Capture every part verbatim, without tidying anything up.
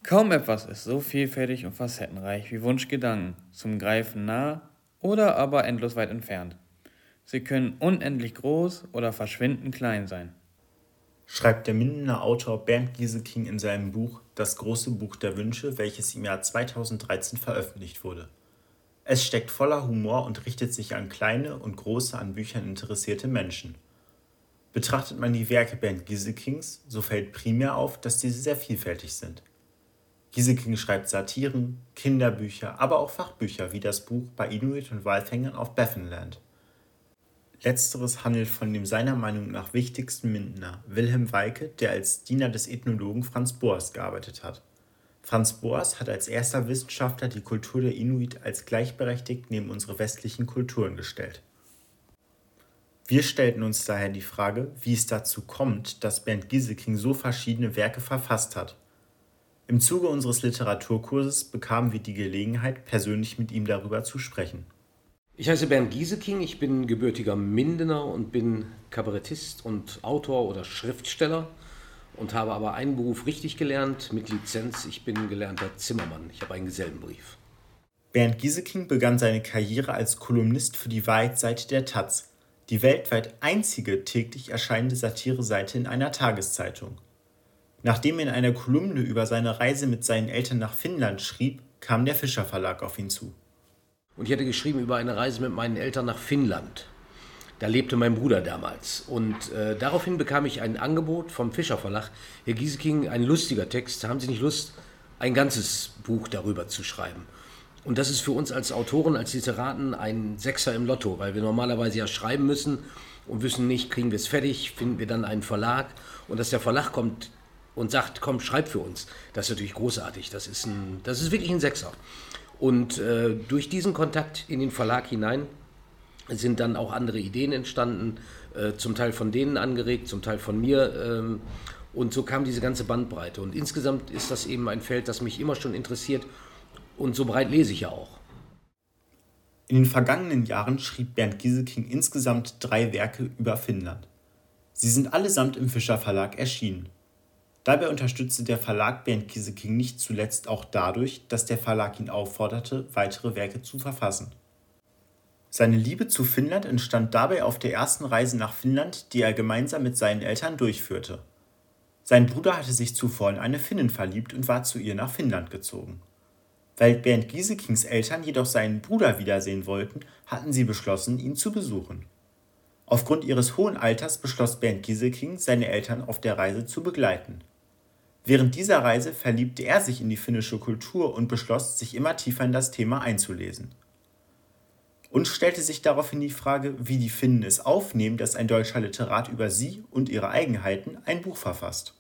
Kaum etwas ist so vielfältig und facettenreich wie Wunschgedanken, zum Greifen nah oder aber endlos weit entfernt. Sie können unendlich groß oder verschwindend klein sein. Schreibt der Mindener Autor Bernd Gieseking in seinem Buch Das große Buch der Wünsche, welches im Jahr zweitausenddreizehn veröffentlicht wurde. Es steckt voller Humor und richtet sich an kleine und große an Büchern interessierte Menschen. Betrachtet man die Werke Bernd Giesekings, so fällt primär auf, dass diese sehr vielfältig sind. Gieseking schreibt Satiren, Kinderbücher, aber auch Fachbücher wie das Buch Bei Inuit und Walfängern auf Baffinland. Letzteres handelt von dem seiner Meinung nach wichtigsten Mindener, Wilhelm Weike, der als Diener des Ethnologen Franz Boas gearbeitet hat. Franz Boas hat als erster Wissenschaftler die Kultur der Inuit als gleichberechtigt neben unsere westlichen Kulturen gestellt. Wir stellten uns daher die Frage, wie es dazu kommt, dass Bernd Gieseking so verschiedene Werke verfasst hat. Im Zuge unseres Literaturkurses bekamen wir die Gelegenheit, persönlich mit ihm darüber zu sprechen. Ich heiße Bernd Gieseking, ich bin gebürtiger Mindener und bin Kabarettist und Autor oder Schriftsteller und habe aber einen Beruf richtig gelernt mit Lizenz. Ich bin gelernter Zimmermann, ich habe einen Gesellenbrief. Bernd Gieseking begann seine Karriere als Kolumnist für die Wahrheitsseite der taz, die weltweit einzige täglich erscheinende Satireseite in einer Tageszeitung. Nachdem er in einer Kolumne über seine Reise mit seinen Eltern nach Finnland schrieb, kam der Fischer Verlag auf ihn zu. Und ich hatte geschrieben über eine Reise mit meinen Eltern nach Finnland. Da lebte mein Bruder damals. Und äh, daraufhin bekam ich ein Angebot vom Fischer Verlag. Herr Gieseking, ein lustiger Text. Haben Sie nicht Lust, ein ganzes Buch darüber zu schreiben? Und das ist für uns als Autoren, als Literaten ein Sechser im Lotto, weil wir normalerweise ja schreiben müssen und wissen nicht, kriegen wir es fertig, finden wir dann einen Verlag. Und dass der Verlag kommt und sagt, komm, schreib für uns, das ist natürlich großartig. Das ist, ein, das ist wirklich ein Sechser. Und äh, durch diesen Kontakt in den Verlag hinein sind dann auch andere Ideen entstanden, äh, zum Teil von denen angeregt, zum Teil von mir. Ähm, und so kam diese ganze Bandbreite. Und insgesamt ist das eben ein Feld, das mich immer schon interessiert. Und so breit lese ich ja auch. In den vergangenen Jahren schrieb Bernd Gieseking insgesamt drei Werke über Finnland. Sie sind allesamt im Fischer Verlag erschienen. Dabei unterstützte der Verlag Bernd Gieseking nicht zuletzt auch dadurch, dass der Verlag ihn aufforderte, weitere Werke zu verfassen. Seine Liebe zu Finnland entstand dabei auf der ersten Reise nach Finnland, die er gemeinsam mit seinen Eltern durchführte. Sein Bruder hatte sich zuvor in eine Finnin verliebt und war zu ihr nach Finnland gezogen. Weil Bernd Giesekings Eltern jedoch seinen Bruder wiedersehen wollten, hatten sie beschlossen, ihn zu besuchen. Aufgrund ihres hohen Alters beschloss Bernd Gieseking, seine Eltern auf der Reise zu begleiten. Während dieser Reise verliebte er sich in die finnische Kultur und beschloss, sich immer tiefer in das Thema einzulesen. Und stellte sich daraufhin die Frage, wie die Finnen es aufnehmen, dass ein deutscher Literat über sie und ihre Eigenheiten ein Buch verfasst.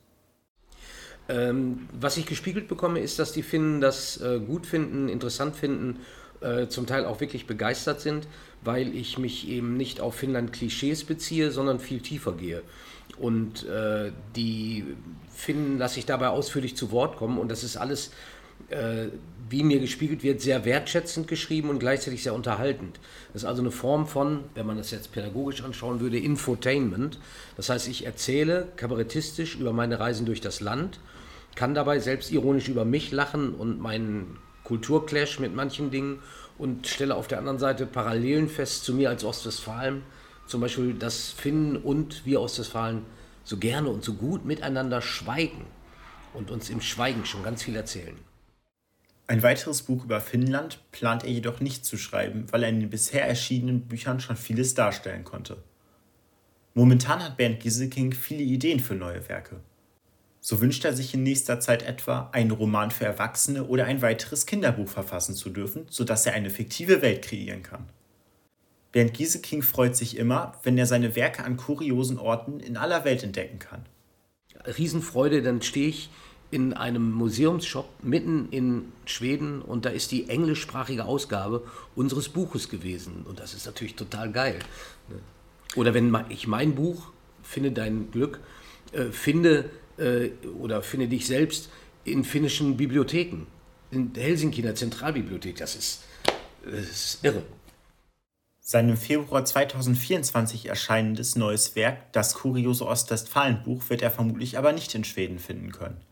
Ähm, was ich gespiegelt bekomme, ist, dass die Finnen das äh, gut finden, interessant finden, äh, zum Teil auch wirklich begeistert sind, weil ich mich eben nicht auf Finnland-Klischees beziehe, sondern viel tiefer gehe. Und äh, die Finnen lasse ich dabei ausführlich zu Wort kommen und das ist alles, äh, wie mir gespiegelt wird, sehr wertschätzend geschrieben und gleichzeitig sehr unterhaltend. Das ist also eine Form von, wenn man das jetzt pädagogisch anschauen würde, Infotainment. Das heißt, ich erzähle kabarettistisch über meine Reisen durch das Land, kann dabei selbstironisch über mich lachen und meinen Kulturclash mit manchen Dingen und stelle auf der anderen Seite Parallelen fest zu mir als Ostwestfalen. Zum Beispiel, dass Finnen und wir Ostwestfalen so gerne und so gut miteinander schweigen und uns im Schweigen schon ganz viel erzählen. Ein weiteres Buch über Finnland plant er jedoch nicht zu schreiben, weil er in den bisher erschienenen Büchern schon vieles darstellen konnte. Momentan hat Bernd Gieseking viele Ideen für neue Werke. So wünscht er sich in nächster Zeit etwa, einen Roman für Erwachsene oder ein weiteres Kinderbuch verfassen zu dürfen, sodass er eine fiktive Welt kreieren kann. Bernd Gieseking freut sich immer, wenn er seine Werke an kuriosen Orten in aller Welt entdecken kann. Riesenfreude, dann stehe ich in einem Museumsshop mitten in Schweden und da ist die englischsprachige Ausgabe unseres Buches gewesen. Und das ist natürlich total geil. Oder wenn ich mein Buch, Finde dein Glück, äh, finde äh, oder finde dich selbst in finnischen Bibliotheken. In Helsinki, in der Zentralbibliothek, das ist, das ist irre. Sein im Februar zweitausendvierundzwanzig erscheinendes neues Werk, das kuriose Ostwestfalen-Buch, wird er vermutlich aber nicht in Schweden finden können.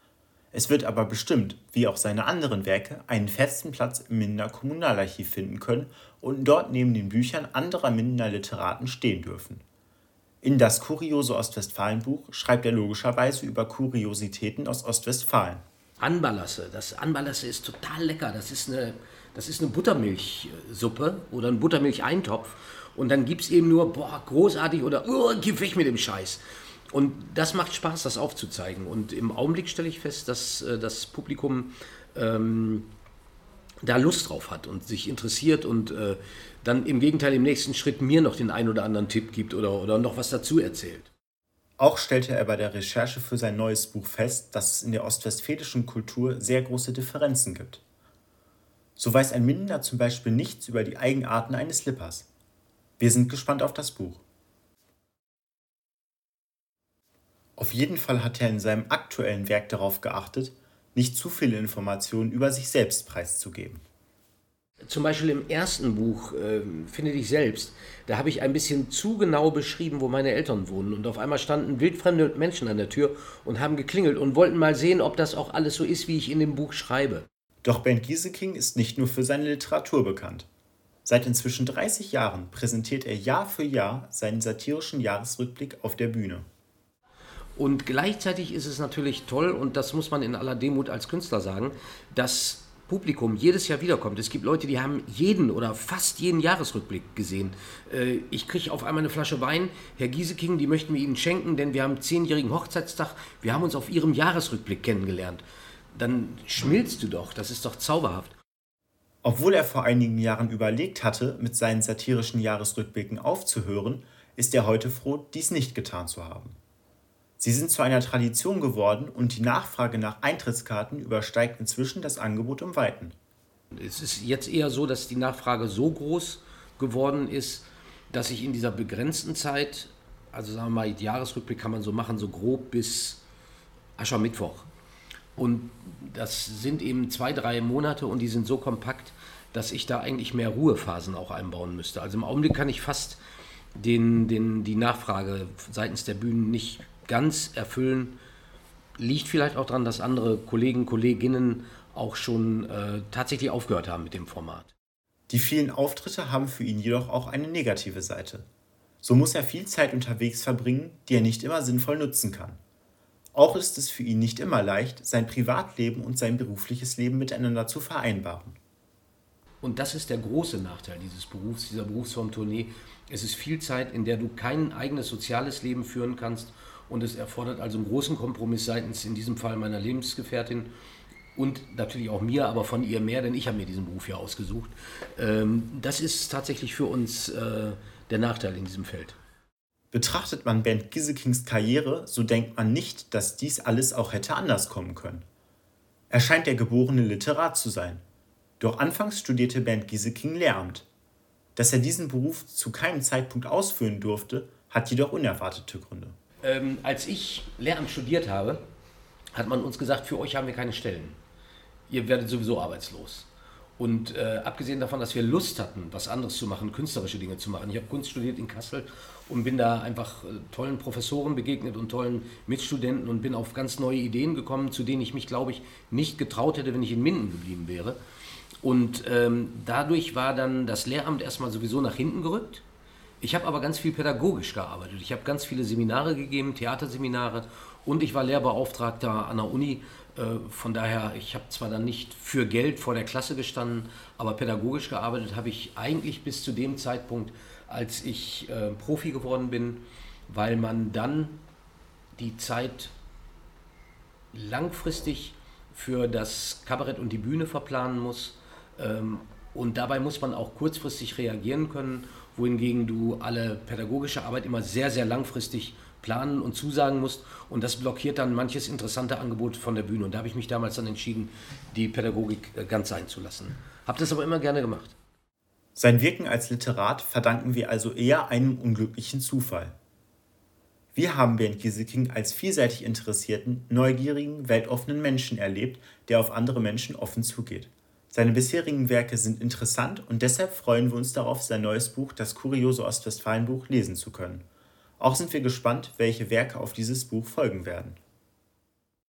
Es wird aber bestimmt, wie auch seine anderen Werke, einen festen Platz im Mindener Kommunalarchiv finden können und dort neben den Büchern anderer Mindener Literaten stehen dürfen. In das kuriose Ostwestfalen-Buch schreibt er logischerweise über Kuriositäten aus Ostwestfalen. Anbalasse, das Anbalasse ist total lecker. Das ist eine, das ist eine Buttermilchsuppe oder ein Buttermilcheintopf. Und dann gibt es eben nur, boah, großartig oder, oh, geh weg mit dem Scheiß. Und das macht Spaß, das aufzuzeigen. Und im Augenblick stelle ich fest, dass äh, das Publikum ähm, da Lust drauf hat und sich interessiert und äh, dann im Gegenteil im nächsten Schritt mir noch den einen oder anderen Tipp gibt oder, oder noch was dazu erzählt. Auch stellte er bei der Recherche für sein neues Buch fest, dass es in der ostwestfälischen Kultur sehr große Differenzen gibt. So weiß ein Mindener zum Beispiel nichts über die Eigenarten eines Lippers. Wir sind gespannt auf das Buch. Auf jeden Fall hat er in seinem aktuellen Werk darauf geachtet, nicht zu viele Informationen über sich selbst preiszugeben. Zum Beispiel im ersten Buch, äh, Finde dich selbst, da habe ich ein bisschen zu genau beschrieben, wo meine Eltern wohnen. Und auf einmal standen wildfremde Menschen an der Tür und haben geklingelt und wollten mal sehen, ob das auch alles so ist, wie ich in dem Buch schreibe. Doch Bernd Gieseking ist nicht nur für seine Literatur bekannt. Seit inzwischen dreißig Jahren präsentiert er Jahr für Jahr seinen satirischen Jahresrückblick auf der Bühne. Und gleichzeitig ist es natürlich toll, und das muss man in aller Demut als Künstler sagen, dass Publikum jedes Jahr wiederkommt. Es gibt Leute, die haben jeden oder fast jeden Jahresrückblick gesehen. Äh, ich kriege auf einmal eine Flasche Wein. Herr Gieseking, die möchten wir Ihnen schenken, denn wir haben zehnjährigen Hochzeitstag. Wir haben uns auf Ihrem Jahresrückblick kennengelernt. Dann schmilzt du doch. Das ist doch zauberhaft. Obwohl er vor einigen Jahren überlegt hatte, mit seinen satirischen Jahresrückblicken aufzuhören, ist er heute froh, dies nicht getan zu haben. Sie sind zu einer Tradition geworden und die Nachfrage nach Eintrittskarten übersteigt inzwischen das Angebot um Weiten. Es ist jetzt eher so, dass die Nachfrage so groß geworden ist, dass ich in dieser begrenzten Zeit, also sagen wir mal, die Jahresrückblick kann man so machen, so grob bis Aschermittwoch. Und das sind eben zwei, drei Monate und die sind so kompakt, dass ich da eigentlich mehr Ruhephasen auch einbauen müsste. Also im Augenblick kann ich fast den, den, die Nachfrage seitens der Bühnen nicht ganz erfüllen. Liegt vielleicht auch daran, dass andere Kollegen, Kolleginnen auch schon äh, tatsächlich aufgehört haben mit dem Format. Die vielen Auftritte haben für ihn jedoch auch eine negative Seite. So muss er viel Zeit unterwegs verbringen, die er nicht immer sinnvoll nutzen kann. Auch ist es für ihn nicht immer leicht, sein Privatleben und sein berufliches Leben miteinander zu vereinbaren. Und das ist der große Nachteil dieses Berufs, dieser Berufsform Tournee. Es ist viel Zeit, in der du kein eigenes soziales Leben führen kannst. Und es erfordert also einen großen Kompromiss seitens, in diesem Fall meiner Lebensgefährtin und natürlich auch mir, aber von ihr mehr, denn ich habe mir diesen Beruf ja ausgesucht. Das ist tatsächlich für uns der Nachteil in diesem Feld. Betrachtet man Bernd Giesekings Karriere, so denkt man nicht, dass dies alles auch hätte anders kommen können. Er scheint der geborene Literat zu sein. Doch anfangs studierte Bernd Gieseking Lehramt. Dass er diesen Beruf zu keinem Zeitpunkt ausführen durfte, hat jedoch unerwartete Gründe. Ähm, als ich Lehramt studiert habe, hat man uns gesagt, für euch haben wir keine Stellen. Ihr werdet sowieso arbeitslos. Und äh, abgesehen davon, dass wir Lust hatten, was anderes zu machen, künstlerische Dinge zu machen. Ich habe Kunst studiert in Kassel und bin da einfach äh, tollen Professoren begegnet und tollen Mitstudenten und bin auf ganz neue Ideen gekommen, zu denen ich mich, glaube ich, nicht getraut hätte, wenn ich in Minden geblieben wäre. Und ähm, dadurch war dann das Lehramt erstmal sowieso nach hinten gerückt. Ich habe aber ganz viel pädagogisch gearbeitet. Ich habe ganz viele Seminare gegeben, Theaterseminare, und ich war Lehrbeauftragter an der Uni. Von daher, ich habe zwar dann nicht für Geld vor der Klasse gestanden, aber pädagogisch gearbeitet habe ich eigentlich bis zu dem Zeitpunkt, als ich äh, Profi geworden bin, weil man dann die Zeit langfristig für das Kabarett und die Bühne verplanen muss. Ähm, und dabei muss man auch kurzfristig reagieren können, wohingegen du alle pädagogische Arbeit immer sehr, sehr langfristig planen und zusagen musst. Und das blockiert dann manches interessante Angebot von der Bühne. Und da habe ich mich damals dann entschieden, die Pädagogik ganz sein zu lassen. Habe das aber immer gerne gemacht. Sein Wirken als Literat verdanken wir also eher einem unglücklichen Zufall. Wir haben Bernd Gieseking als vielseitig interessierten, neugierigen, weltoffenen Menschen erlebt, der auf andere Menschen offen zugeht. Seine bisherigen Werke sind interessant und deshalb freuen wir uns darauf, sein neues Buch, das kuriose Ostwestfalen-Buch, lesen zu können. Auch sind wir gespannt, welche Werke auf dieses Buch folgen werden.